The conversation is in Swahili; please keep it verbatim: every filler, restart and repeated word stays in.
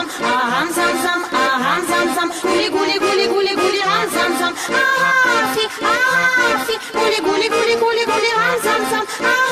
sam, ah ham sam sam, ah ham sam sam, guli guli guli guli guli ham sam sam, ah hafi, ah hafi, guli guli guli guli guli ham sam sam, ah